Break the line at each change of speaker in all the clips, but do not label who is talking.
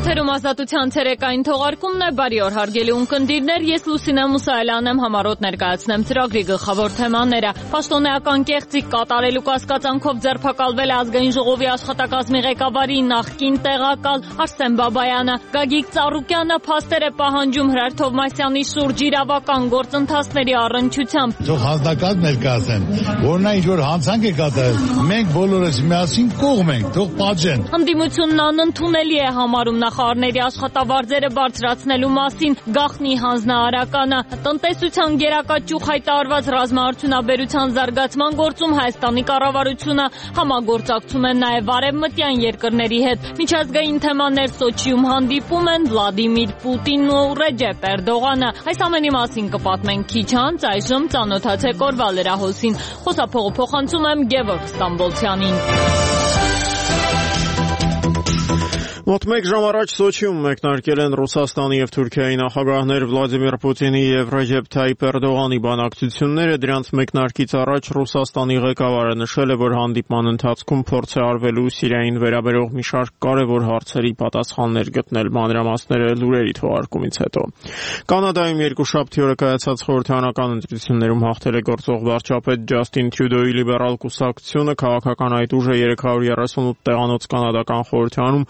Եթերում ազատության ցերեկային թողարկումն է, բարի օր հարգելի ունկնդիրներ, ես Լուսինե Մուսայելյանն եմ, համառոտ ներկայացնեմ ծրագրի գլխավոր թեմաները։ Պաշտոնեական կեղծիք կատարելու կասկածանքով ձերբակալվել է Ազգային ժողովի աշխատակազմի ղեկավարի նախկին տեղակալ Արսեն Բաբայանը։ Գագիկ Ծառուկյանը փաստեր է պահանջում Հրար Թովմասյանի շուրջ իրավական գործընթացների առնչությամբ։
Թող հանձնակազմ ներկայացնեն, որ նա ինչ-որ հանցանք է կատարել, մենք բոլորս միասին կողմ ենք, թող պատժեն։
Ընդդիմությունն անընդունելի է համարում նախարարների աշխատավարձերը բարձրացնելու մասին գաղտնի հանձնարարականը։ Տնտեսության գերակա ճյուղ հայտարարված ռազմաարդյունաբերության զարգացման գործում Հայաստանի կառավարությունը համագործակցում է նաև արևմտյան երկրների հետ։ Միջազգային թեմաներ Սոչիում հանդիպում են Վլադիմիր Պուտինն ու Ռեջեփ Էրդողանը։ Այս ամենի մասին կպատմենք քիչ անց, այժմ ծանոթացեք օրվա լրահոսին։ Խոսափողը փոխանցում եմ Գևորգ Ստամբոլցյանին։
Մոտ մեկ ժամ առաջ Սոչիում մեկնարկել են Ռուսաստանի և Թուրքիայի նախագահներ Վլադիմիր Պուտինի և Ռեջեփ Թայիփ Էրդողանի բանակցությունները։ Դրանց մեկնարկից առաջ Ռուսաստանի ղեկավարը նշել է, որ հանդիպման ընթացքում փորձ է արվելու Սիրիային վերաբերող մի շարք կարևոր հարցերի պատասխաններ գտնել։ Մանրամասները լուրերի թողարկումից հետո։ Կանադայում երկուշաբթի օրը կայացած խորհրդարանական ընտրություններում հաղթել է գործող վարչապետ Ջաստին Տրյուդոյի լիբերալ կուսակցությունը։ Քաղաքական այդ ուժը 338 տեղանոց կանադական խորհրդարանում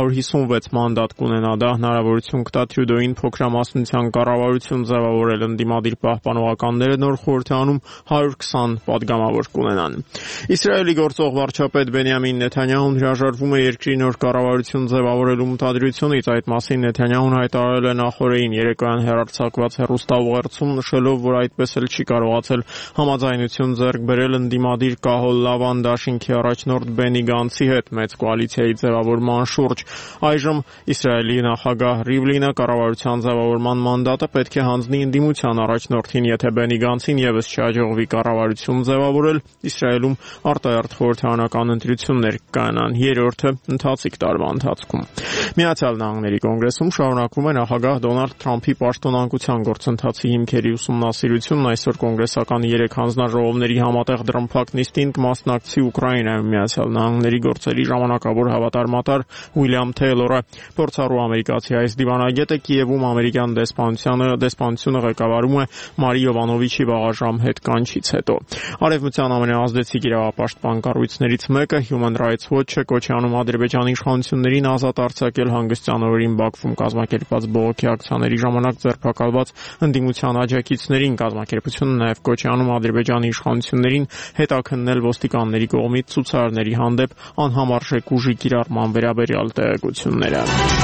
156 մանդատ կունենա։ Դա հնարավորություն կտա Տրյուդոյին փոքրամասնության կառավարություն ձևավորել։ Ընդդիմադիր պահպանողականները նոր խորհրդարանում 120 падգամավոր կունենան։ Իսրայելի գործող վարչապետ Բենյամին Նեթանյահուն հրաժարվում է երկրի նոր կառավարություն ձևավորելու մտադրությունից։ Այդ մասին Նեթանյահուն հայտարարել է նախօրեին երեկոյան հեռարձակված հեռուստաուղերձում, նշելով, որ այդպես էլ չի կարողացել համաձայնություն ձեռք բերել ընդդիմադիր Կահոլ Լավան դաշինքի առաջնորդ Բենի Գանցի հետ մեծ կոալիցիայի ձևավորման շուրջ։ Այժմ Իսրայելի նախագահ Ռիվլինը կառավարության ձևավորման մանդատը պետք է հանձնի ընդդիմության առաջնորդին, եթե Բենի Գանցին ևս չհաջողվի կառավարություն ձևավորել, Իսրայելում արտահերթ խորհրդարանական ընտրություններ կկանան, երրորդը ընթացիկ տարվա ընթացքում։ Միացյալ Նահանգների կոնգրեսում շարունակվում է նախագահ Դոնալդ Թրամփի պաշտոնանկության գործընթացի հիմքերի ուսումնասիրությունն։ Այսօր կոնգրեսական 3 հանձնաժողովների համատեղ դռնփակ նիստին կմասնակցի Ուկրաինայում Միացյալ Նահանգների գործերի ժամանակավոր հավատարմատար Ուիլյամ Թեյլորը։ Փորձառու ամերիկացի այս դիվանագետը Կիևում ամերիկյան դեսպանությունը ղեկավարում է Մարի Յովանովիչի վաղաժամ հետ կանչից հետո։ Արևմտյան ամենաազդեցիկ իրավապաշտպան կառույցներից մեկը Human Rights Watch-ը կոչ է անում Ադրբեջանի իշխանություններին ազատ արձակել հանգստյան օրերին Բաքվում կազմակերպված բողոքի ակցիաների ժամանակ ձերբակալված ընդդիմության աջակիցներին։ Կազմակերպությունը նաև կոչ է անում Ադրբեջանի իշխանություններին հետաքննել ոստիկանների կողմից ցուցարարների հանդեպ անհամարժեք ուժի կիրառման վերաբերյալ տեղեկությունները։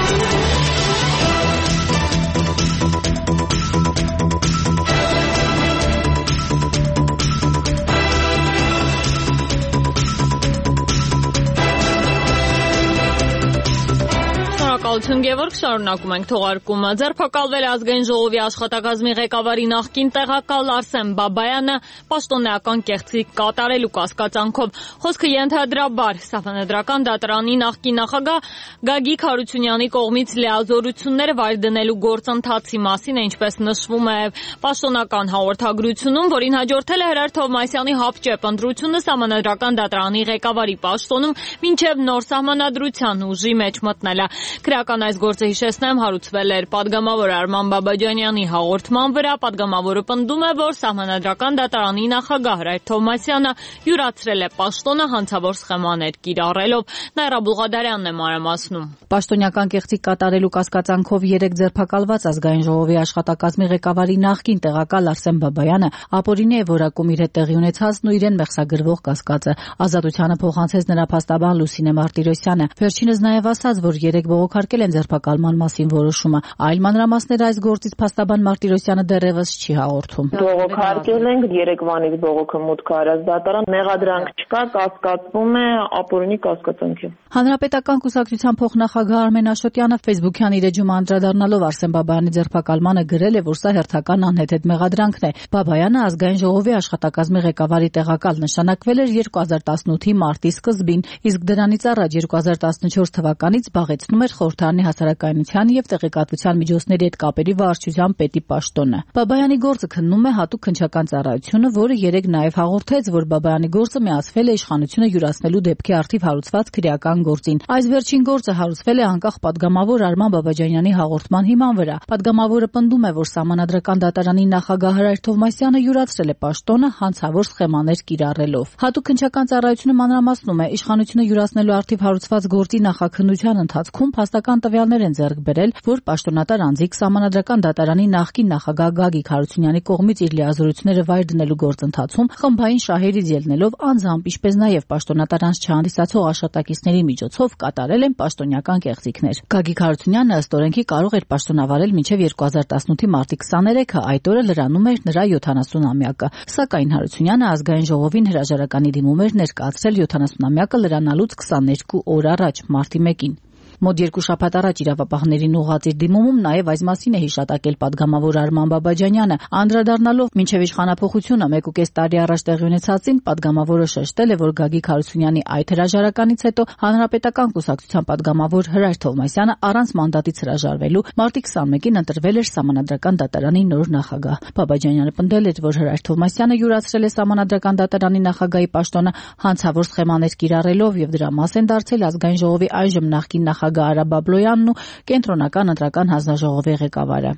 Գևորգ, շարունակում ենք թողարկումը։ Ձերբակալվել Ազգային ժողովի աշխատակազմի ղեկավարի նախկին տեղակալ Արսեն Բաբայանը պաշտոնեական կեղծիք կատարելու կասկածանքով։ Խոսքը ենթադրաբար Սահմանադրական դատարանի նախկին նախագահ Գագիկ Հարությունյանի կողմից լիազորությունները վայր դնելու գործընթացի մասին է, ինչպես նշվում է պաշտոնական հաղորդագրությունում, որին հաջորդել է Հրար Թովմասյանի հապճեպ ընտրությունը Սահմանադրական դատարանի ղեկավարի պաշտոնում մինչև նոր սահմանադրության ուժի մեջ մտնելը։ Քրեական այս գործը հիշեցնեմ հարուցվել էր падգամավոր Արման Բաբաջանյանի հաղորդման վրա։ Падգամավորը պնդում է, որ Սահմանադրական դատարանի նախագահ Հրայր Թովմասյանը յուրացրել է պաշտոնը հանցավոր սխեմաներ կիրառելով։ Նաիրա Բուղադարյանն է մանրամասնում։
Պաշտոնյական կեղծիք կատարելու կասկածանքով 3 ձերբակալված Ազգային ժողովի աշխատակազմի ղեկավարի նախկին տեղակալ Արսեն Բաբայանը ապօրինի է որակում իր հետ տեղի ունեցածն ու իրեն մեղսագրվող կասկածը։ Ազատությանը փոխանցեց նրա փաստաբան Լուսինե Մարտիրոսյանը։ Վերջինս նաև ասաց, որ 3 բողոքարկել են ձերբակալման մասին որոշումը։ Այլ մանրամասներ այս գործից փաստաբան Մարտիրոսյանը դեռևս չի հաղորդում։
Բողոքարկել ենք երեկվանից բողոքը մուտք արած դատարան, մեղադրանք չկա, կասկածվում է ապօրինի կասկածանքով։
Հանրապետական կուսակցության փոխնախագահ Արմեն Աշոտյանը Facebook-յան իր էջում անդրադառնալով Արսեն Բաբայանի ձերբակալմանը գրել է, որ սա հերթական անհեթեթ մեղադրանքն է։ Բաբայանը Ազգային ժողովի աշխատակազմի ղեկավարի տեղակալ նշանակվել էր 2018-ի մարտի սկզբին, իսկ դրանից առաջ 2014 թվականից զբաղեցնում էր խորհրդարանական խորհրդարանի հասարակայնության եւ տեղեկատվության միջոցների հետ կապերի վարչության պետի պաշտոնը։ Բաբայանի գործը քննում է հատուկ քննչական ծառայությունը, որը երեկ նաեւ հաղորդեց, որ Բաբայանի գործը միացվել է իշխանությունը յուրացնելու դեպքի առթիվ հարուցված քրեական գործին։ Այս վերջին գործը հարուցվել է անկախ պատգամավոր Արման Բաբաջանյանի հաղորդման հիման վրա։ Պատգամավորը պնդում է, որ Սահմանադրական դատարանի նախագահ Հրայր Թովմասյանը յուրացրել է պաշտոնը հանցավոր սխեմաներ կիրառելով։ Հատուկ քննչական ծառայությունը մանրամասնում է, իշխանությունը յուրացնելու առթիվ հարուցված գործի նախաքննության ընթացքում փաստական տվյալներ են ձեռք բերել, որ պաշտոնատար անձիկ Սահմանադրական դատարանի նախկին նախագահ Գագիկ Հարությունյանի կողմից իր լիազորությունները վայր դնելու գործընթացում խմբային շահերից ելնելով անձամբ, ինչպես նաև պաշտոնատար անձ չհանդիսացող աշխատակիցների միջոցով կատարել են պաշտոնյական կեղծիքներ։ Գագիկ Հարությունյանը ըստ օրենքի կարող էր պաշտոնավարել մինչև 2018-ի մարտի 23-ը, այդ օրը լրանում էր նրա 70-ամյակը։ Սակայն Հարությունյանը ազգային ժողովին հրաժարականի դիմում էր ներկայացրել 70-ամյակը լրանալուց 22 օր առաջ, մարտի 1-ին։ Մոտ 2 շաբաթ առաջ իրավապահներին ուղղած իր դիմումում նաև այս մասին է հիշատակել պատգամավոր Արման Բաբաջանյանը, անդրադառնալով մինչև իշխանափոխությունը 1.5 տարի առաջ տեղի ունեցածին, պատգամավորը շեշտել է, որ Գագիկ Հարությունյանի այդ հրաժարականից հետո Հանրապետական կուսակցության պատգամավոր Հրայր Թովմասյանը առանց մանդատից հրաժարվելու մարտի 21-ին ընտրվել էր Սահմանադրական դատարանի նոր նախագահ։ Բաբաջանյանը պնդել էր, որ Հրայր Թովմասյանը յուրացրել է Սահմանադրական դատարանի նախագահի պաշտոնը հանցավոր սխեմաներ կիրառելով եւ դրա մաս են դարձել ազգային ժողովի այժմ նախկին նախագահ Արա Բաբլոյանն ու կենտրոնական ընտրական հանձնաժողովի ղեկավարը։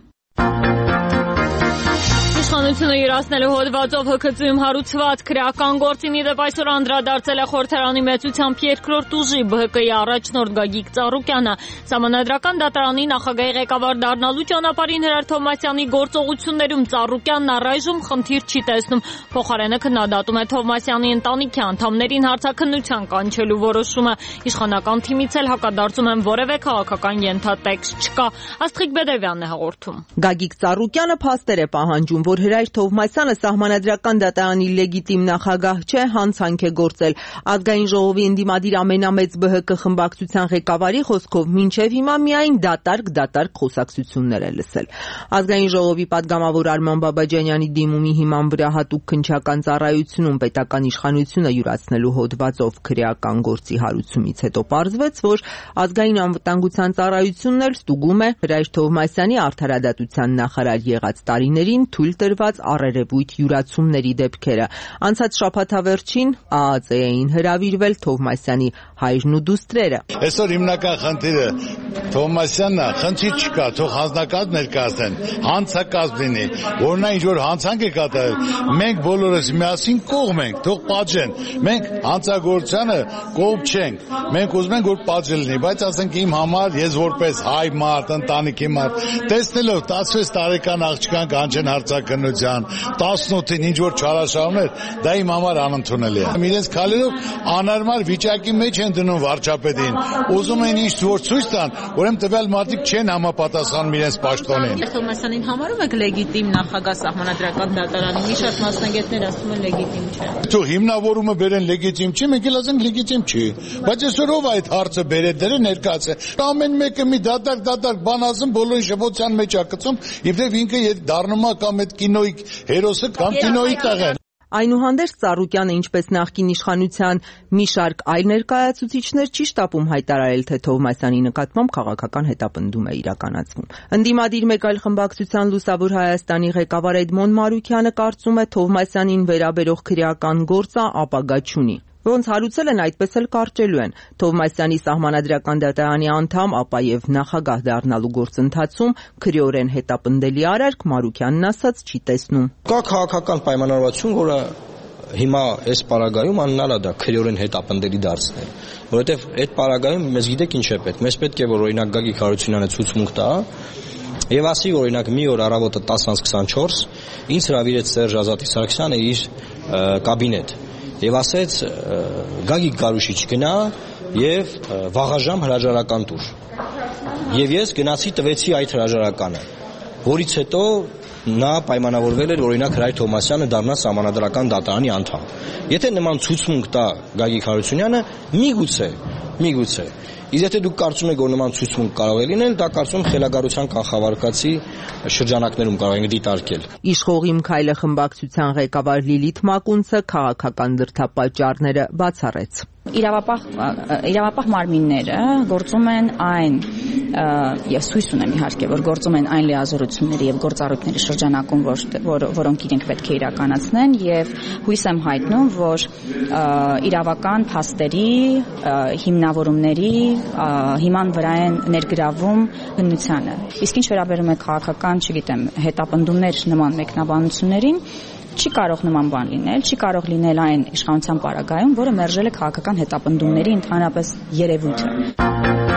Իշխանությունը յուրացնելու հոդվածով ՀՔԾ-ում հարուցված քրեական գործին իդեպ այսօր անդրադարձել է խորհրդարանի մեծությամբ երկրորդ ուժի ԲՀԿ-ի առաջնորդ Գագիկ Ծառուկյանը։ Սահմանադրական դատարանի նախագահի ղեկավար դառնալու ճանապարհին Հրայր Թովմասյանի գործողություններում Ծառուկյանն առայժմ խնդիր չի տեսնում։ Փոխարենը քննադատում է Թովմասյանի ընտանիքի անդամներին հարցաքննության կանչելու որոշումը։ Իշխանական թիմից էլ հակադարձում են որևէ քաղաքական ենթատեքստ չկա։ Աստղիկ Բեդևյանն է հաղորդում։
Գագիկ Ծառուկյանը փաստեր է պահանջում, որ Հրայր Թովմասյանը Սահմանադրական դատարանի լեգիտիմ նախագահ չէ, հանցանք է գործել։ Ազգային ժողովի ընդդիմադիր ամենամեծ ԲՀԿ խմբակցության ղեկավարի խոսքով մինչև հիմա միայն դատարկ խոսակցություններ է լսել։ Ազգային ժողովի պատգամավոր Արման Բաբաջանյանի դիմումի հիման վրա հատուկ քննչական ծառայությունում պետական իշխանությունը յուրացնելու հոդվածով քրեական գործի հարուցումից հետո պարզվեց, որ ազգային անվտանգության ծառայությունն էլ ստուգում է Հրայր Թովմասյանի արդարադատության նախարար եղած տարիներին թույլ տրված առերևույթ յուրացումների դեպքերը։ Անցած շաբաթավերջին ԱԱԾ-ին հրավիրվել Թովմասյանի հայրն ու դուստրերը։
Այսօր հիմնական խնդիրը Թովմասյանն է, խնդիր չկա, թող հանձնակազմ ներկայացնեն, հանցակազմ լինի, որ նա ինչ-որ հանցանք է կատարել, մենք բոլորս միասին կողմ ենք, թող պատժեն։ Մենք հանցագործությանը կողմ չենք, մենք ուզում ենք, որ պատժել լինի, բայց ասենք իմ համար, ես որպես հայ մարդ, ընտանիքի մարդ, տեսնելով 16 տարեկան աղջկան կանչեն հարցաքննության, 18-ին ինչ որ չարաշահումներ, դա իմ համար անընդունելի է։ Իրենց քալերով անարմար վիճակի մեջ են դնում վարչապետին, ուզում են ինչ որ ցույց տան, ուրեմն տվյալ մարդիկ չեն համապատասխանում իրենց պաշտոնին։
Թովմասյանին համարում եք լեգիտիմ նախագահ Սահմանադրական դատարանի, մի շարք մասնագետներ ասում են լեգիտիմ չէ։
Թող հիմնավորումը բերեն լեգիտիմ չի, մենք էլ ասենք լեգիտիմ չի։ Բայց այսօր ով այդ հարցը բերել դերը ներկայացե։ Ամեն մեկը մի դատարկ բան ասում, բոլորին շփոթության մեջ է գցում, իբրև ինքը դառնում է կամ այդ կինոյի հերոսը կամ կինոյի տեղը։
Այնուհանդերձ Ծառուկյանը, ինչպես նախկին իշխանության մի շարք այլ ներկայացուցիչներ, չի շտապում հայտարարել, թե Թովմասյանի նկատմամբ քաղաքական հետապնդում է իրականացվում։ Ընդդիմադիր մեկ այլ խմբակցության Լուսավոր Հայաստանի ղեկավար Էդմոն Մարուքյանը կարծում է, Թովմասյանին վերաբերող քրեական գործը ապագա չունի։ Ոնց հարուցել են, այդպես էլ կարճելու են։ Թովմասյանի Սահմանադրական դատարանի անդամ, ապա եւ նախագահ դառնալու գործընթացում քրեորեն հետապնդելի արարք Մարուքյանն ասաց չի տեսնում։
Կա քաղաքական պայմանավորվածություն, որը հիմա այս պարագայում անհնար է դա քրեորեն հետապնդելի դարձնել, որովհետեւ այդ պարագայում մեզ գիտեք ինչ է պետք։ Մեզ պետք է որ օրինակ Գագիկ Հարությունյանը ցուցմունք տա եւ ասի օրինակ մի օր առավոտը 10:24 ինձ հրավիրեց Սերժ Ազատի Սարգսյանը իր կաբինետ եւ ասեց Գագիկ Գարուշիչ գնա եւ վաղաժամ հրաժարական տուր։ Եվ ես գնացի տվեցի այդ հրաժարականը, որից հետո նա պայմանավորվել էր օրինակ Հրայր Թովմասյանը դառնա Սահմանադրական դատարանի անդամ։ Եթե նման ցուցմունք տա Գագիկ Հարությունյանը, միգուցե Իսկ եթե դուք կարծում եք, որ նման ցուցմունք կարող է լինել, դա կարծում եմ խելագարության կանխավարկածի շրջանակներում կարող են դիտարկել։
Իշխողիմ քայլը խմբակցության ղեկավար Լիլիթ Մակունցը քաղաքական դրդապատճառները բացառեց։
Իրավապահ մարմինները գործում են այն, ես հույս ունեմ իհարկե, որ գործում են այն լիազորությունների եւ գործառույթների շրջանակում, որոնք իրենք պետք է իրականացնեն, եւ հույս եմ հայտնում, որ իրավական փաստերի, հիմնավորումների հիման վրա են ներգրավում բնությանը։ Իսկ ինչ վերաբերում է քաղաքական, չգիտեմ, հետապնդումներ նման մեկնաբանություններին, չի կարող նման բան լինել, չի կարող լինել այն իշխանության պարագայում, որը մերժել է քաղաքական հետապնդումների ընդհանրապես երևույթը։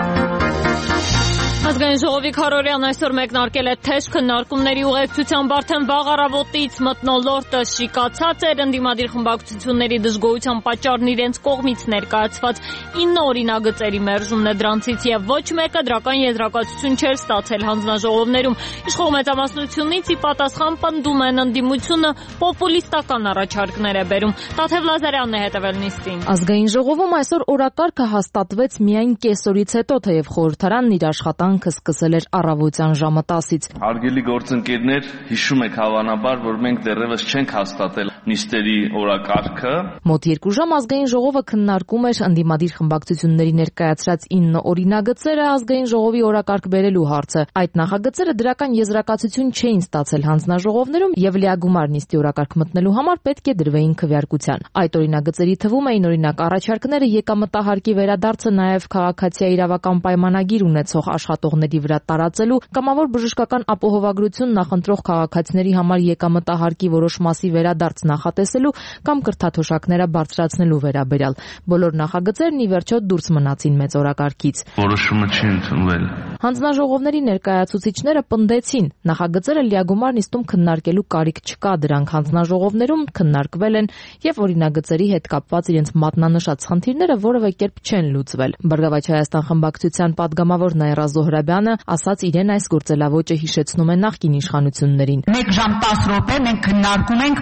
Ազգային ժողովի քարոզարան այսօր մեկնարկել է թեժ քննարկումների ուղեկցությամբ արդեն վաղ առավոտից մթնոլորտը շիկացած էր, ընդդիմադիր խմբակցությունների դժգոհության պատճառն իրենց կողմից ներկայացված 9 օրինագծերի մերժումն է դրանցից եւ ոչ մեկը դրական եզրակացություն չէր ստացել հանձնաժողովներում։ Իշխող մեծամասնությունից ի պատասխան պնդում են ընդդիմությունը պոպուլիստական առաջարկներ է բերում։ Տաթև Լազարյանն է հետևել նիստին։
Ազգային ժողովում այսօր օրակարգը հաստատվեց միայն կեսօրից հետո, թեև խորհրդարանն իր աշխատանքը սկսել էր առավոտյան ժամը 10-ից։
Հարգելի գործընկերներ, հիշում եք հավանաբար, որ մենք դեռևս չենք հաստատել նիստերի օրակարգը։
Մոտ 2 ժամ ազգային ժողովը քննարկում էր ընդդիմադիր խմբակցությունների ներկայացրած 9 օրինագծերը ազգային ժողովի օրակարգ բերելու հարցը։ Այդ նախագծերը դրական եզրակացություն չէին ստացել հանձնաժողովներում եւ լիագումար նիստի օրակարգ մտնելու համար պետք է դրվեին քվեարկության։ Այդ օրինագծերի թվում էին օրինակ առաջարկները եկամտահարկի վերադարձը, նաեւ քաղաքացիայի իրավական պայմանագիր ունեցող աշխատողների վրա տարածելու, կամավոր բժշկական ապահովագրություն նախընտրող քաղաքացիների համար եկամտահարկի որոշ մասի վերադարձ նախատեսելու կամ կրթաթոշակները բարձրացնելու վերաբերյալ։ Բոլոր նախագծերն ի վերջո դուրս մնացին մեծ օրակարգից։
Որոշումը չի ընդունվել։
Հանձնաժողովների ներկայացուցիչները պնդեցին, նախագծերը լիագումար նիստում քննարկելու կարիք չկա, դրանք հանձնաժողովներում քննարկվել են եւ օրինագծերի հետ կապված իրենց մատնանշած խնդիրները որևէ կերպ չեն լուծվել։ Բարգավաճ Հայաստան խմբակցության падգամավոր Նաիրա Զոհրաբյանը ասաց, իրեն այս գործելավոճը հիշեցնում է նախկին իշխանություններին։
1 ժամ 10 րոպե մենք քննարկում ենք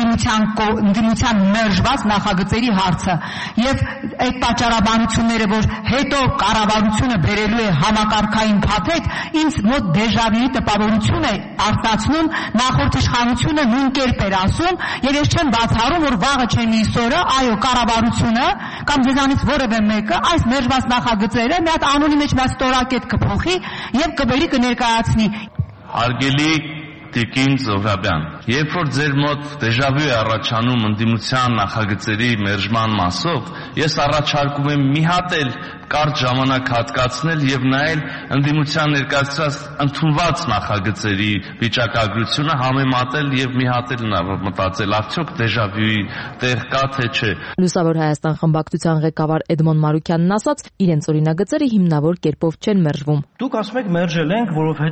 ընդդիմության մերժված նախագծերի հարցը եւ այդ պատճառաբանությունները, որ հետո կառավարությունը բերելու է համակարգային փաթեթ, ինձ մոտ դեժավյուի տպավորություն է արտացնում, նախորդ իշխանությունը նույն կերպ էր ասում եւ ես չեմ բացառում, որ վաղը չէ միսօրը, այո, կառավարությունը կամ ձեզանից որևէ մեկը այս մերժված նախագծերը մի հատ անունի մեջ մի հատ ստորակետ կփոխի եւ կբերի կներկայացնի։
Հարգելի Տիկին Զոհրաբյան, երբ որ ձեր մոտ դեժավյու է առաջանում ընդդիմության նախագծերի մերժման մասով, ես առաջարկում եմ մի հատ էլ կարճ ժամանակ հատկացնել եւ նայել ընդդիմության ներկայացրած ընդունված նախագծերի վիճակագրությունը համեմատել եւ մի հատ էլ մտածել, արդյոք դեժավյուի տեղ կա թե չէ։
Լուսավոր Հայաստան խմբակցության ղեկավար Էդմոն Մարուկյանն ասաց, իրենց օրինագծերը հիմնավոր կերպով չեն մերժվում։
Դուք ասում եք մերժել ենք,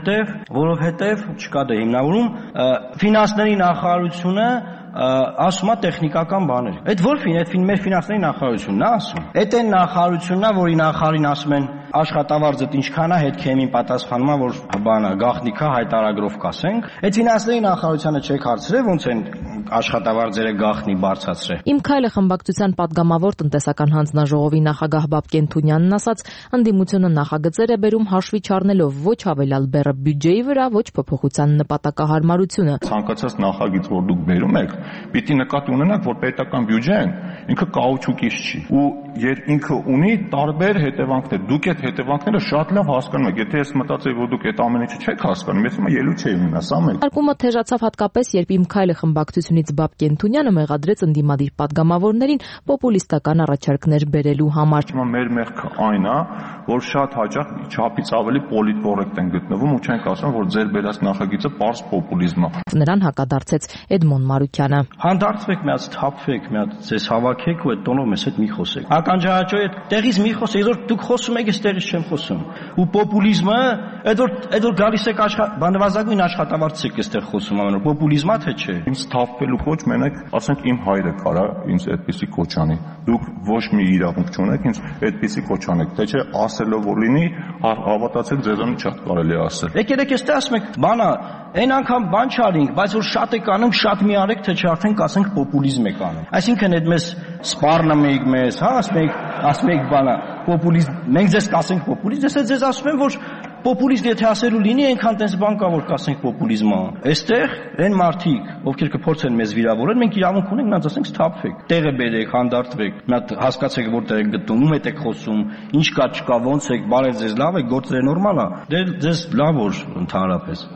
որովհետեւ չկա դե հիմնավորում, ֆինանսների նախարարությունը ասում է տեխնիկական բաներ։ Այդ որ մեր ֆինանսների նախարարությունն է ասում։ Այդ այն նախարարությունն է, որի նախարարին ասում են աշխատավարձդ ինչքան է, հետ քեմին պատասխանում է, որ բանը գաղտնիքա հայտարարով կասենք։ Այդ ֆինանսների նախարարությանը չեք հարցրել, ոնց են աշխատավարձերը գաղտնի բարձրացրել։
Իմ քայլը խմբակցության падգամավոր տնտեսական հանձնաժողովի նախագահ Բաբկեն Թունյանն ասաց, ընդդիմությունը նախագծեր է բերում հաշվի չառնելով ոչ հավելյալ բեռը բյուջեի վրա, ոչ փոփոխության նպատակահարմարությունը։
Ցանկացած նախագիծ, որ դուք բերում եք, պիտի նկատի ունենաք, որ պետական բյուջեն ինքը կաուչուկից չի ու ինքը ունի տարբեր հետևանքներ։ Դուք այդ հետևանքները շատ լավ հասկանում եք։ Եթե ես մտածեի, որ դուք այդ ամեն ինչը չեք հասկանում, ես հիմա ելույթ չէի ունենա, սա մեկ։
Արկումը թեժացավ հատկապես, երբ Իմ քայլը խմբակցությունից Բաբկեն Թունյանը մեղադրեց ընդդիմադիր падգամավորներին պոպուլիստական առաջարկներ բերելու համար։
Հիմա մեր մեղքը այն է, որ շատ հաճախ չափից ավելի պոլիտկորեկտ են գտնվում ու չենք ասում, որ ձեր բերած նախագիծը պարզ պոպուլիզմ է։
Նրան հակադարձեց Էդմոն Մարուկյանը։
Հանդարտվեք, մի հատ թափվեք, մի հատ ձեզ հավաքեք ու այդ տոնով մեզ հետ մի խոսեք։ Ականջահաճո այդ տեղից մի խոսեք, որ դուք խոսում եք, ես տեղից չեմ խոսում։ Ու պոպուլիզմը, այդ որ գալիս եք բանվազագույն աշխատավարձ եք այստեղ խոսում ամեն օր, պոպուլիզմա թե չէ։
Ինձ թափվելու ոչ մենակ, ասենք իմ հայրը կարա ինձ այդպեսի կոչանի։ Դուք ոչ մի իրավունք չունեք ինձ այդպեսի կոչանեք, թե չէ ասելով որ լինի, հավատացեք ձեզանից շատ կարելի է ասել։
Եկեք այստեղ ասում եք, բանա, այն անգամ բան չարինք, բայց որ շատ եք անում, շատ մի արեք, թե չէ արդեն կասենք պոպուլիզմ եք անում։ Այսինքն այդ մեզ սպառնում եք մեզ, հա, ասում եք բանա, պոպուլիզմ, մենք ձեզ կասենք պոպուլիզմ, ես ասում եմ, որ պոպուլիստ եթե ասելու լինի, այնքան տես բան կա, որ կասենք պոպուլիզմ է։ Այստեղ այն մարդիկ, ովքեր կփորձեն մեզ վիրավորել, մենք իրավունք ունենք նրանց ասենք սթափվեք, տեղը բերեք, հանդարտվեք, մի հատ հասկացեք որտեղ եք գտնում, ում եք խոսում, ինչ կա, չկա, ոնց եք, բարև ձեզ, լավ եք, գործերը նորմալ է։ Դե ձեզ լավ որ ընդհանրապես։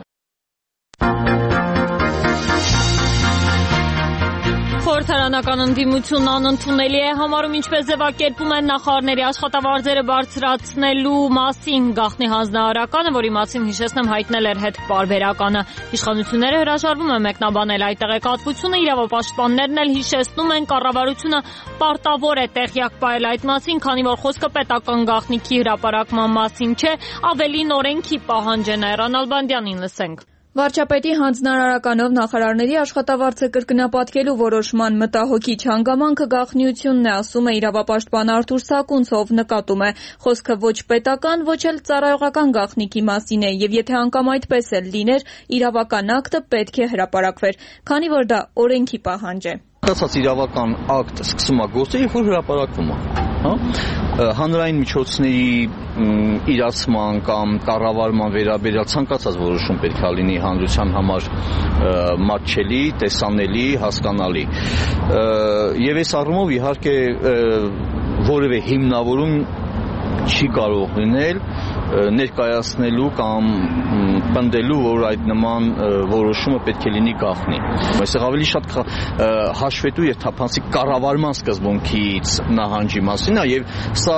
Խորհրդարանական ընդդիմությունն անընդունելի է համարում, ինչպես ձևակերպում են նախարարների աշխատավարձերը բարձրացնելու մասին գաղտնի հանձնարարականը, որի մասին հիշեցնեմ հայտնել էր հետպարբերականը։ Իշխանությունները հրաժարվում են մեկնաբանել այդ տեղեկատվությունը, իրավապաշտպաններն էլ հիշեցնում են, կառավարությունը պարտավոր է տեղյակ պահել այդ մասին, քանի որ խոսքը պետական գաղտնիքի հրապարակման մասին չէ, ավելին օրենքի պահանջ է։ Նաիրա Նալբանդյանին լսենք։
Վարչապետի հանձնարարականով նախարարների աշխատավարձը կրկնապատկելու որոշման մտահոգիչ հանգամանքը գաղտնիությունն է, ասում է իրավապաշտպան Արթուր Սակունցով, նկատում է խոսքը ոչ պետական, ոչ էլ ծառայողական գաղտնիքի մասին է, եւ եթե անգամ այդպես էլ լիներ, իրավական ակտը պետք է հրապարակվեր, քանի որ դա օրենքի պահանջ է։
Կացած իրավական ակտ սկսում է գործել, երբ որ հրապարակվում է, հա? Հանրային միջոցների իրացման կամ կառավարման վերաբերյալ ցանկացած որոշում պետք է լինի հանրության համար մատչելի, տեսանելի, հասկանալի։ Եվ այս առումով իհարկե որևէ հիմնավորում չի կարող լինել ներկայացնելու կամ պնդելու, որ այդ նման որոշումը պետք է լինի գաղտնի։ Այստեղ ավելի շատ հաշվետու եւ թափանցիկ կառավարման սկզբունքից նահանջի մասին է եւ սա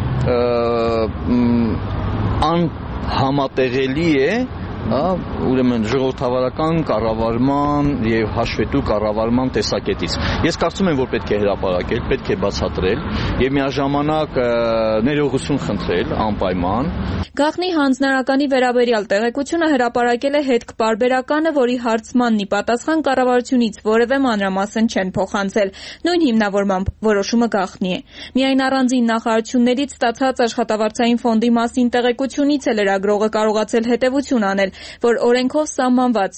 անհամատեղելի է, ուրեմն ժողովրդավարական կառավարման եւ հաշվետու կառավարման տեսակետից։ Ես կարծում եմ, որ պետք է հրապարակել, պետք է բացատրել եւ միաժամանակ ներողություն խնդրել անպայման։
Գաղտնի հանձնարարականի վերաբերյալ տեղեկությունը հրապարակել է հետպարբերականը, որի հարցմանն ի պատասխան կառավարությունից որևէ մանրամասն չեն փոխանցել։ Նույն հիմնավորմամբ որոշումը գաղտնի է։ Միայն առանձին նախարարություններից ստացած աշխատավարձային ֆոնդի մասին տեղեկությունից է լրագրողը կարողացել հետևություն անել, որ օրենքով սահմանված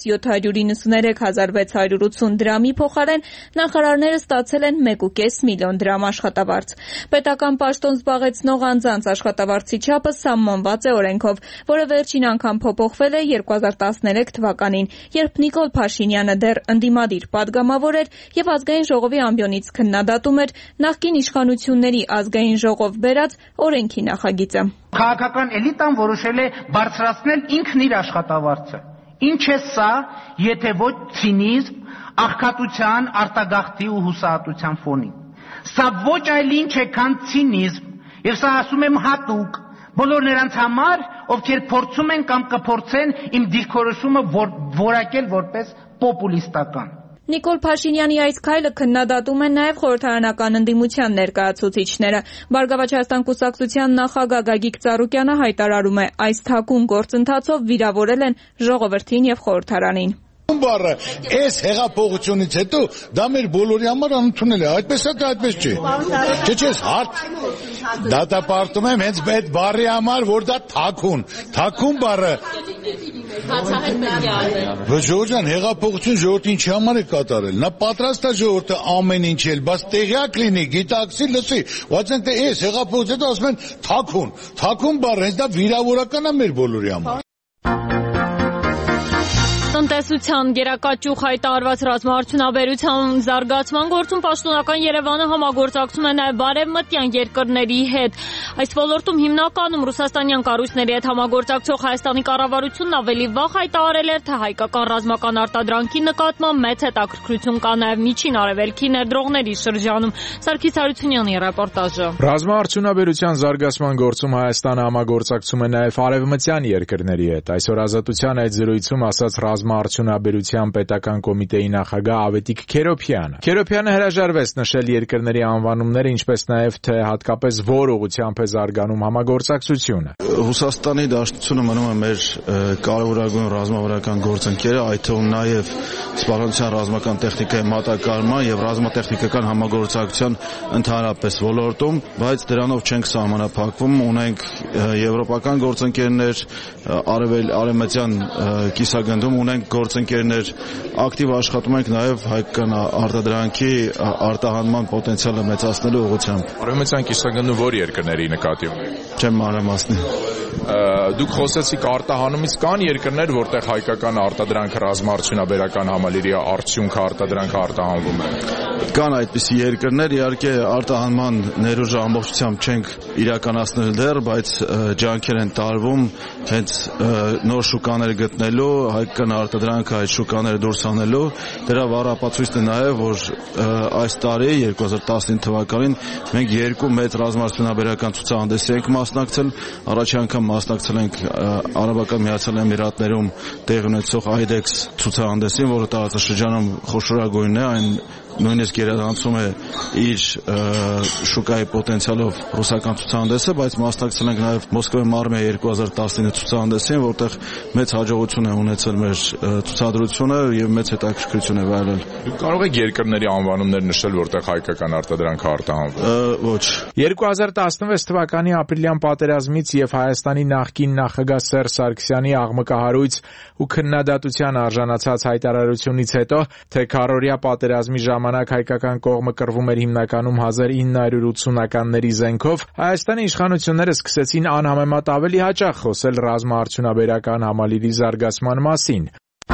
793,680 դրամի փոխարեն նախարարները ստացել են 1.5 միլիոն դրամ աշխատավարձ։ Պետական պաշտոն զբաղեցնող անձանց աշխատավարձի չափը սահմանված է օրենքով, որը վերջին անգամ փոփոխվել է 2013 թվականին, երբ Նիկոլ Փաշինյանը դեռ ընդդիմադիր падգամավոր էր եւ ազգային ժողովի ամբիոնից քննադատում էր նախկին իշխանությունների ազգային ժողով բերած օրենքի նախագիծը։
Քաղաքական էլիտան որոշել է բարձրացնել ինքն իր աշխատավարձը։ Ինչ է սա, եթե ոչ ցինիզմ, աղքատության, արտագաղթի ու հուսահատության ֆոնին։ Սա ոչ այլ ինչ է, քան ցինիզմ, եւ սա ասում եմ հատուկ բոլոր նրանց համար, ովքեր փորձում են կամ կփորձեն իմ դիրքորոշումը որակել որպես պոպուլիստական։
Նիկոլ Փաշինյանի այս քայլը քննադատում են նաև խորհրդարանական ընդդիմության ներկայացուցիչները։ Բարգավաճ Հայաստան կուսակցության նախագահ Գագիկ Ծառուկյանը հայտարարում է, այս թակուն գործընթացով վիրավորել են ժողովրդին եւ խորհրդարանին։
Բառը այս հեղափոխությունից հետո դա մեր բոլորի համար անընդունել է, այդպես է, այդպես չի։ Չէ, հարթ դատապարտում եմ հենց այդ բառի համար, որ դա թակուն բառը։ Ժողովրդյան հեղափոխություն ժողովրդին ինչի համար է կատարել։ Նա պատրաստ է ժողովուրդը ամեն ինչ էլ, բայց տեղյակ լինի, գիտակցի, լսի։ Բայց այնտեղ այս հեղափոխությունից հետո ասում են թակուն բառը, հենց դա վիրավորական է մեր բոլորի համար։
Տնտեսության գերակաճյուղ հայտարարված ռազմաարդյունաբերության զարգացման գործում պաշտոնական Երևանը համագործակցում է նաև բարևմտյան երկրների հետ։ Այս ոլորտում հիմնականում ռուսաստանյան կառույցների հետ համագործակցող Հայաստանի կառավարությունն ավելի վաղ հայտարարել էր, թե հայկական ռազմական արտադրանքի նկատմամբ մեծ հետաքրքրություն կա նաև Միջին Արևելքի ներդրողների շրջանում։ Սարգիս Հարությունյանի ռեպորտաժը։
Ռազմաարդյունաբերության զարգացման գործում Հայաստանը համագործակցում է նաև արևմտյան երկրների հետ։ Այսօր Ազատության այդ զրույցում ասաց Ռազմաարդյունաբերության պետական կոմիտեի նախագահ Ավետիք Քերոփյանը։ Քերոփյանը հրաժարվեց նշել երկրների անվանումները, ինչպես նաև թե հատկապես որ ուղղությամբ է զարգանում համագործակցությունը։
Ռուսաստանի Դաշնությունը մնում է մեր կարևորագույն ռազմավարական գործընկերը, այդ թվում նաև սպառողության ռազմական տեխնիկայի մատակարարման եւ ռազմատեխնիկական համագործակցության ընդհանրապես ոլորտում, բայց դրանով չենք սահմանափակվում, ունենք եվրոպական գործընկերներ, արևմտյան կիսագնդում ունենք գործընկերներ ակտիվ աշխատում ենք նաև հայկական արտադրանքի արտահանման պոտենցիալը մեծացնելու ուղղությամբ։
Արևմտյան կիսագնդում որ երկրների նկատի ունեք։
Չեմ մանրամասնի։
Դուք խոսեցիք արտահանումից, կան երկրներ, որտեղ հայկական արտադրանքը ռազմաարդյունաբերական համալիրի արդյունքը արտադրանքը արտահանվում է։
Կան այդպիսի երկրներ, իհարկե արտահանման ներուժը ամբողջությամբ չենք իրականացնել դեռ, բայց ջանքեր են տարվում հենց նոր շուկաներ գտնելու, հայկական արտադրանքը այդ շուկաները դուրս անելու։ Դրա վառապացույցն է նաև, որ այս տարի 2019 թվականին մենք երկու մեծ ռազմաարդյունաբերական ցուցահանդեսի ենք մասնակցել, առաջի անգամ մասնակցել ենք Արաբական Միացյալ Էմիրատներում տեղի ունեցող IDEX ցուցահանդեսին, որը տարածաշրջանում խոշորագույնն է, այն նույնիսկ գերազանցում է իր շուկայի պոտենցիալով ռուսական ցուցահանդեսը, բայց մասնակցել ենք նաև Մոսկվայի Մարմիա 2019 ցուցահանդեսին, որտեղ մեծ հաջողություն է ունեցել մեր ցուցադրությունը եւ մեծ հետաքրքրություն է վայելել։
Դուք կարող եք երկրների անվանումներ նշել, որտեղ հայկական արտադրանքը արտահանվում։
Ոչ։
2016 թվականի ապրիլյան պատերազմից եւ Հայաստանի նախկին նախագահ Սերժ Սարգսյանի աղմկահարույց ու քննադատության արժանացած հայտարարությունից հետո, թե քառօրյա պատերազմի ժամանակ հայկական կողմը կռվում էր հիմնականում 1980-ականների զենքով, Հայաստանի իշխանությունները սկսեցին անհամեմատ ավելի հաճախ խոսել ռազմաարդյունաբերական համալիրի զարգացման մասին։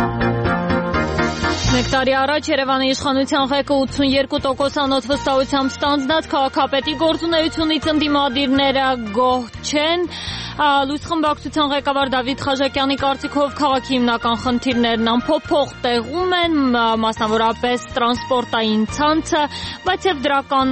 Մեկ տարի առաջ Երևանի իշխանության ղեկը 82% վստահությամբ ստանձնած քաղաքապետի գործունեությունից ընդդիմադիրները գոհ չեն։ Լույս խմբակցության ղեկավար Դավիթ Խաչատյանի կարծիքով քաղաքի հիմնական խնդիրներն անփոփոխ տեղում են, մասնավորապես տրանսպորտային ցանցը, բայց եւ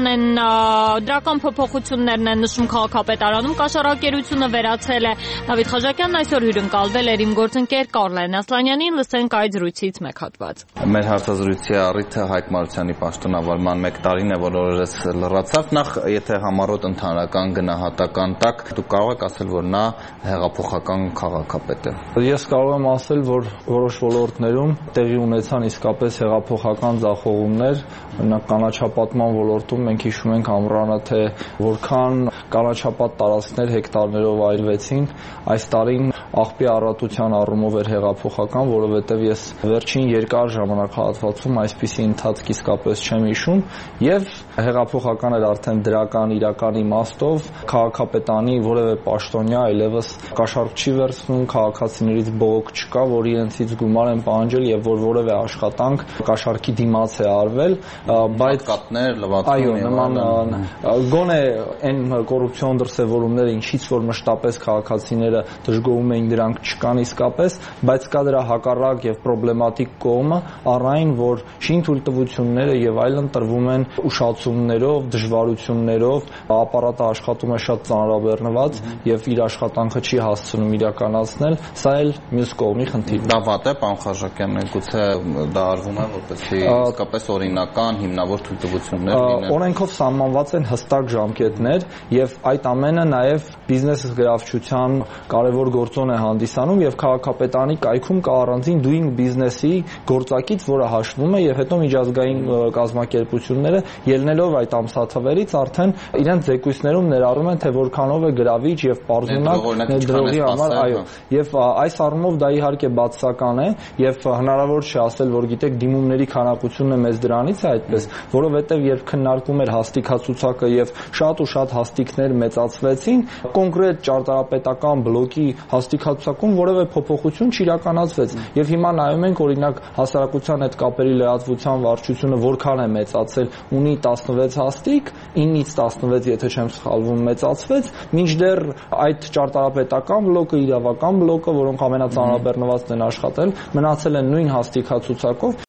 դրական փոփոխություններն են նշում քաղաքապետարանում կաշառակերությունը վերացել է։ Դավիթ Խաչատյանն այսօր հյուրընկալվել էր իմ գործընկեր Կարլեն Ասլանյանին, լսենք այդ զրույցից մեկ հատված։
Մեր հարցազրույցի առիթը Հայկ Մարությանի պաշտոնավարման 1 տարին է, որ օրերս լրացավ։ Նախ, եթե համառոտ ընդհանրական գնահատական տակ, դուք կարող եք ասել, որ նա հեղափոխական քաղաքապետ է։
Ես կարող եմ ասել, որ որոշ ոլորտներում տեղի ունեցան իսկապես հեղափոխական ձախողումներ, օրինակ կանաչապատման ոլորտում մենք հիշում ենք ամռանը, թե որքան կանաչապատ տարածքներ հեկտարներով այրվեցին։ Այս տարին աղբի առատության առումով էր հեղափոխական, որովհետև ես վերջին երկար ժամանակահատվածում այսպիսի ընթացք իսկապես չեմ հիշում, եւ հեղափոխական էր արդեն դրական իրական իմաստով, քաղաքապետանի որևէ պաշտոնյա այլևս կաշառք չի վերցնում, քաղաքացիներից բողոք չկա, որ իրենցից գումար են պահանջել եւ որ որևէ աշխատանք կաշառքի դիմաց է արվել, բայց
կատներ, լվացում,
նման գոնե այն կոռուպցիոն դրսևորումները, ինչից որ մշտապես քաղաքացիները դժգոհում էին, դրանք չկան իսկապես, բայց կա դրա հակառակ եւ պրոբլեմատիկ կողմը, առայն որ շինթույլտվությունները եւ այլն տրվում են ուշացումներով, դժվարություններով, ապարատը աշխատում է շատ ծանրաբեռնված եւ իր աշխատանքը չի հասցնում իրականացնել, սա էլ մյուս կողմի խնդիր է։
Դա վատ է, պարոն Խաչատյան, գուցե դա արվում է, որպեսզի իսկապես օրինական հիմնավոր թույլտվություններ լինեն։
Օրենքով սահմանված են հստակ ժամկետներ եւ այդ ամենը նաեւ բիզնես գրավչության կարևոր գործոն է հանդիսանում եւ քաղաքապետարանի կայքում կա առանձին doing business-ի գործակից, որը հաշվում է եւ հետո միջազգային կազմակերպությունները ելնելով այդ ամսաթվերից արդեն իրենց զեկույցներում ներառում են, թե որքանով է գրավիչ եւ պարզունակ ներդրողի համար, այո, եւ այս առումով դա իհարկե բացասական է եւ հնարավոր չէ ասել, որ գիտեք դիմումների քանակությունը մեծ դրանից է այդպես, որովհետեւ երբ քննարկվում էր հաստիկացուցակը եւ շատ ու շատ հաստիկներ մեծացվեցին, կոնկրետ ճարտարապետական բլոկի հաստիկացուցակում որևէ փոփոխություն չիրականացվեց եւ հիմա նայում ենք օրինակ հասարակության հետ կապերի լրատվության վարչությունը որքան է մեծացել, ունի 16 հաստիկ, 9-ից 16, եթե չեմ սխալվում, մեծացվեց, մինչդեռ այդ ճարտարապետական բլոկը, իրավական բլոկը, որոնք ամենածանրաբեռնվածն են աշխատել, մնացել են նույն հաստիկացուցակով։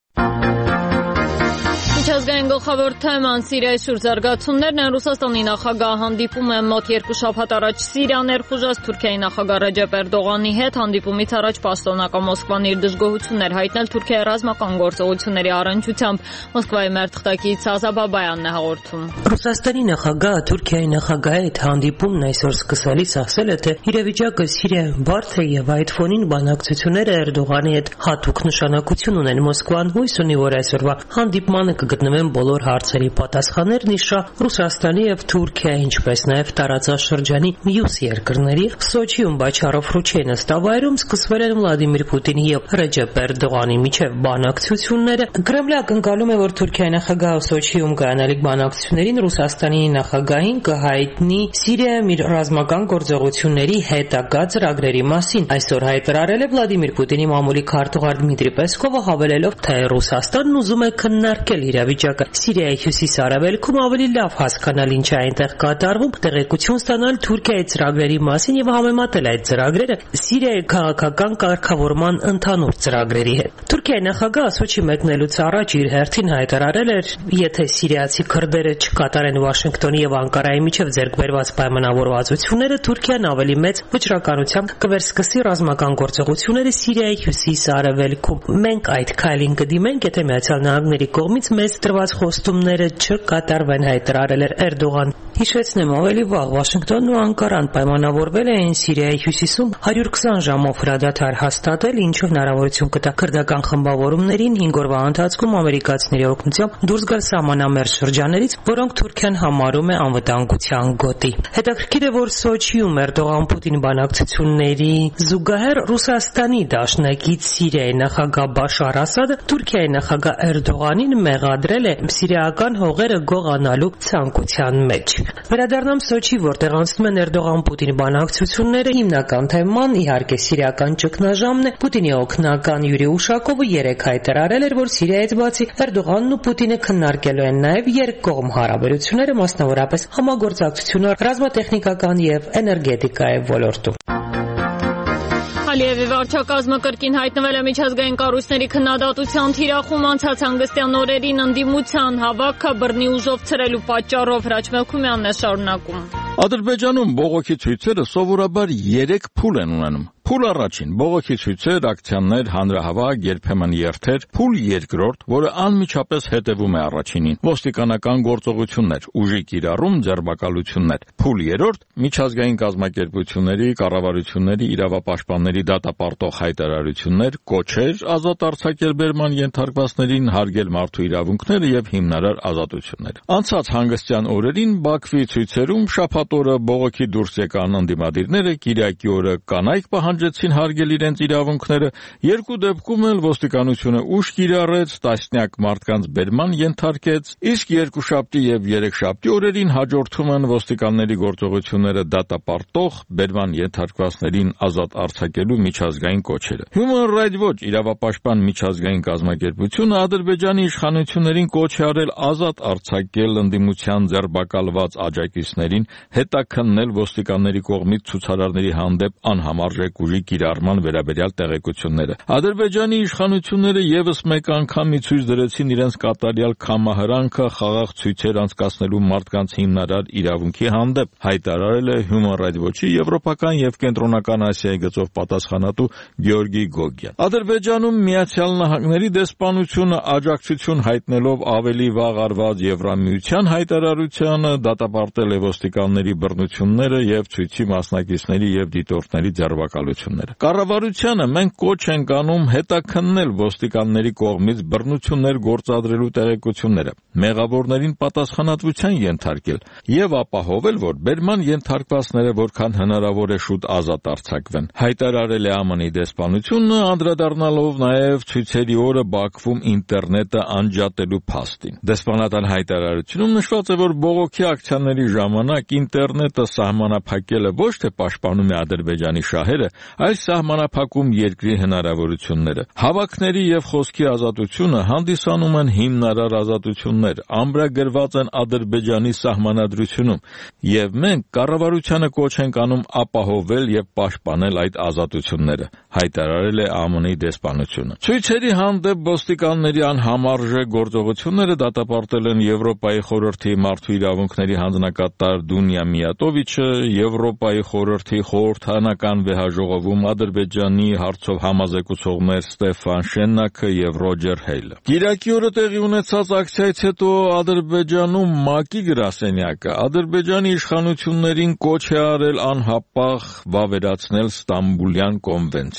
Միջազգային գլխավոր թեման Սիրիայի շուրջ զարգացումներն են։ Ռուսաստանի նախագահը հանդիպում է մոտ 2 շաբաթ առաջ Սիրիա ներխուժած Թուրքիայի նախագահ Ռեջեփ Էրդողանի հետ։ Հանդիպումից առաջ պաշտոնական Մոսկվան իր դժգոհությունն էր հայտնել Թուրքիայի ռազմական գործողությունների առնչությամբ։ Մոսկվայի մեր թղթակից Ազա Բաբայանն է հաղորդում։
Ռուսաստանի նախագահը Թուրքիայի նախագահի հետ հանդիպումն այսօր սկսելիս ասել է, թե իրավիճակը Սիրիայում բարձր է եւ այդ ֆոնին բանակցությունները Էրդողանի հետ հատուկ նշանակություն ունեն։ Մոսկվան հույս ունի, որ այսօրվա հանդիպմանը կգտնվեն բոլոր բոլոր հարցերի պատասխաններն իշա Ռուսաստանի եւ Թուրքիայի, ինչպես նաեւ տարածաշրջանի մյուս երկրների Սոչիում Բաչարով Ռուչեի նստավայրում սկսվել են Վլադիմիր Պուտինի եւ Ռեջեփ Էրդողանի միջև բանակցությունները։ Կրեմլը ակնկալում է, որ Թուրքիայի նախագահը Սոչիում կայանալիք բանակցություններին Ռուսաստանի նախագահին կհայտնի Սիրիայում իր ռազմական գործողությունների հետագա ծրագրերի մասին։ Այսօր հայտարարել է Վլադիմիր Պուտինի մամուլի քարտուղար Դմիտրի Պեսկովը, հավելելով, թե Ռուսաստանն ուզում է քննարկել իրավիճակը Սիրիայի հյուսիս-արևելքում ավելի լավ հասկանալ ինչ է այնտեղ կատարվում, տեղեկություն ստանալ Թուրքիայի ծրագրերի մասին եւ համեմատել այդ ծրագրերը Սիրիայի քաղաքական կարգավորման ընդհանուր ծրագրերի հետ։ Թուրքիայի նախագահը Սոչի մեկնելուց առաջ իր հերթին հայտարարել էր, եթե սիրիացի քրդերը չկատարեն Վաշինգտոնի եւ Անկարայի միջև ձեռք բերված պայմանավորվածությունները, Թուրքիան ավելի մեծ վճռականությամբ կվերսկսի ռազմական գործողությունները Սիրիայի հյուսիս-արևելքում։ Մենք այդ քայլին կդիմենք, եթե Միացյալ Նահանգների կողմից մեզ տրված խոստումները չկատարվեն, հայտարարել էր Էրդողան։ Հիշեցնեմ, ավելի վաղ Վաշինգտոնն ու Անկարան պայմանավորվել էին Սիրիայի հյուսիսում 120 ժամով հրադադար հաստատել, ինչը հնարավորություն կտա քրդական խմբավորումներին 5 օրվա ընթացքում ամերիկացիների օգնությամբ դուրս գալ սահմանամերձ շրջաններից, որոնք Թուրքիան համարում է անվտանգության գոտի։ Հետաքրքիր է, որ Սոչիում Էրդողան-Պուտին բանակցությունների զուգահեռ Ռուսաստանի դաշնակից Սիրիայի նախագահ Բաշար Ասադը Թուրքիայի նախագահ Էրդողանին մեղադրել է սիրիական հողերը գողանալու ցանկության մեջ։ Վերադառնամ Սոչի, որտեղ անցնում են Էրդողան-Պուտին բանակցությունները, հիմնական թեման իհարկե սիրիական ճգնաժամն է։ Պուտինի օգնական Յուրի Ուշակովը երեկ հայտարարել էր, որ Սիրիայից բացի Էրդողանն ու Պուտինը քննարկելու են նաև երկկողմ հարաբերությունները, մասնավորապես համագործակցությունը ռազմատեխնիկական եւ էներգետիկայի ոլորտում։
Ալիևի վարչակազմը կրկին հայտնվել է միջազգային կառույցների քննադատության թիրախում անցած հանգստյան օրերին ընդդիմության հավաքը բռնի ուժով ցրելու պատճառով Հրաչ Մելքումյանն է շարունակում։
Ադրբեջանում բողոքի ցույցերը սովորաբար 3 փուլ են ունենում։ Փուլ առաջին՝ բողոքի ցույցեր, ակցիաներ, հանրահավաք, երբեմն երթեր։ Փուլ երկրորդ, որը անմիջապես հետևում է առաջինին՝ ոստիկանական գործողություններ, ուժի կիրառում, ձերբակալություններ։ Փուլ երրորդ՝ միջազգային կազմակերպությունների, կառավարությունների, իրավապաշտպանների դատապարտող հայտարարություններ, կոչեր ազատ արձակերբերման ենթարկվածներին հարգել մարդու իրավունքները եւ հիմնարար ազատությունները։ Անցած հանգստյան օրերին Բաքվի ցույցերում շաբաթ օրը բողոքի դուրս եկան ընդդիմադիրները, կիրակի օրը կանայք պահանջեցին հարգել իրենց իրավունքները, երկու դեպքում էլ ոստիկանությունը ուժ կիրառեց, տասնյակ մարդկանց բերման ենթարկեց, իսկ երկուշաբթի եւ երեքշաբթի օրերին հաջորդում են ոստիկանների գործողությունները դատապարտող, բերման ենթարկվածներին ազատ արձակելու միջազգային կոչերը։ Human Rights Watch իրավապաշտպան միջազգային կազմակերպությունը Ադրբեջանի իշխանություններին կոչ է արել ազատ արձակել ընդդիմության ձերբակալված աջակիցներին, հետաքննել ոստիկանների կողմից ցուցարարների հանդեպ անհամարժեք ուժի կիրառման վերաբերյալ տեղեկությունները։ Ադրբեջանի իշխանությունները եւս մեկ անգամ ի ցույց դրեցին իրենց կատարյալ կամահրանքը խաղաղ ցույցեր անցկացնելու մարդկանց հիմնարար իրավունքի հանդեպ, հայտարարել է Human Rights Watch-ի Եվրոպական եւ Կենտրոնական Ասիայի գծով պատասխանատու Գեորգի Գոգյան։ Ադրբեջանում Միացյալ Նահանգների դեսպանությունը աջակցություն հայտնելով ավելի վաղ արված Եվրամիության հայտարարությանը դատապարտել է ոստիկանների բռնությունները եւ ցույցի մասնակիցների եւ դիտորդների ձերբակալությունները։ Կառավարությանը մենք կոչ ենք անում հետաքննել ոստիկանների կողմից բռնություններ գործադրելու տեղեկությունները, մեղավորներին պատասխանատվության ենթարկել եւ ապահովել, որ բերման ենթարկվածները որքան հնարավոր է շուտ ազատ արձակվեն, հայտարարել է ԱՄՆ-ի դեսպանությունը, անդրադառնալով նաեւ ցույցերի օրը Բաքվում ինտերնետը անջատելու փաստին։ Դեսպանատան հայտարարությունում նշված է, որ բողոքի ակցիաների ժամանակ ինտերնետը սահմանափակելը ոչ թե պաշտպանում է Ադրբեջանի շահերը, այլ սահմանափակում երկրի հնարավորությունները։ Հավաքների եւ խոսքի ազատությունը հանդիսանում են հիմնարար ազատություններ, ամրագրված են Ադրբեջանի սահմանադրությունում, եւ մենք կառավարությանը կոչ ենք անում ապահովել եւ պաշտպանել այդ ազատությունները, հայտարարել է ԱՄՆ-ի դեսպանությունը։ Ցույցերի հանդեպ ոստիկանների անհամարժեք գործողությունները դատապարտել են Եվրոպայի խորհրդի մարդու իրավունքների հանձնակատար Դունյա Միատովիչը, Եվրոպայի խորհրդի խորհրդանական վեհաժողովում Ադրբեջանի հարցով համազեկուցողներ Ստեֆան Շեննակը եւ Ռոջեր Հեյլը։ Կիրակի օրը տեղի ունեցած ակցիայից հետո Ադրբեջանում ՄԱԿ-ի գրասենյակը Ադրբեջանի իշխանություններին կոչ է արել անհապաղ վավերացնել Ստամբուլյան կոնվենցիան։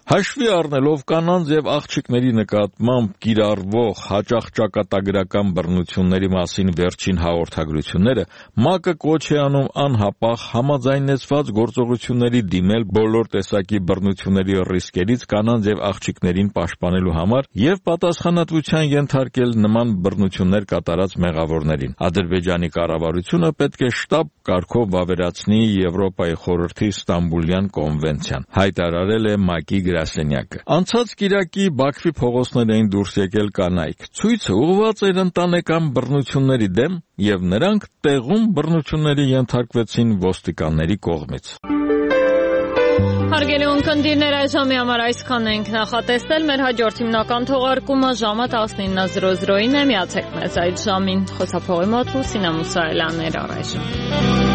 Հաշվի առնելով կանանց եւ աղջիկների նկատմամբ կիրառվող հաճախ ճակատագրական բռնությունների մասին վերջին հաղորդագրությունները, ՄԱԿ-ը կոչ է անում անհապաղ համաձայնեցված գործողությունների դիմել բոլոր տեսակի բռնությունների ռիսկերից կանանց եւ աղջիկներին պաշտպանելու համար եւ պատասխանատվության ենթարկել նման բռնություններ կատարած մեղավորներին։ Ադրբեջանի կառավարությունը պետք է շտապ կարգով վավերացնի Եվրոպայի խորհրդի Ստամբուլյան կոնվենցիան, հայտարարել է ՄԱԿ-ի գրասենյակը։ Անցած կիրակի Բաքվի փողոցներ էին դուրս եկել կանայք։ Ցույցը ուղղված էր ընտանեկան բռնությունների դեմ եւ նրանք տեղում բռնությունների ենթարկվեցին ոստիկանների կողմից։
Հարգելի ունկնդիրներ, այժմի համար այսքան ենք նախատեսել։ Մեր հաջորդ հիմնական թողարկումը ժամը 19:00-ին է։ Միացեք մեզ այդ ժամին։ Խոսափողի մոտ Լուսինե Մուսայելյանն էր առայժմ։